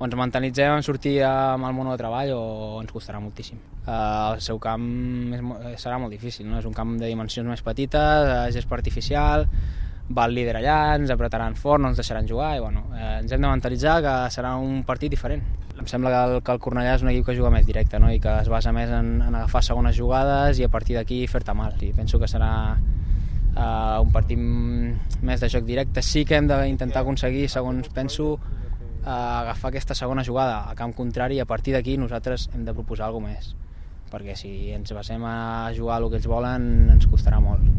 o ens mentalitzem en sortir amb el món de treball o ens costarà moltíssim. El seu camp serà molt difícil, no? És un camp de dimensions més petites, gespa artificial, va el líder allà, ens apretaran fort, no ens deixaran jugar i bueno, ens hem de mentalitzar que serà un partit diferent. Em sembla que el Cornellà és un equip que juga més directe, no? I que es basa més en agafar segones jugades i a partir d'aquí fer-te mal. I penso que serà un partit més de joc directe. Sí que hem d'intentar aconseguir, segons penso, agafar aquesta segona jugada a camp contrari i a partir d'aquí nosaltres hem de proposar alguna cosa més, perquè si ens basem a jugar el que ells volen ens costarà molt.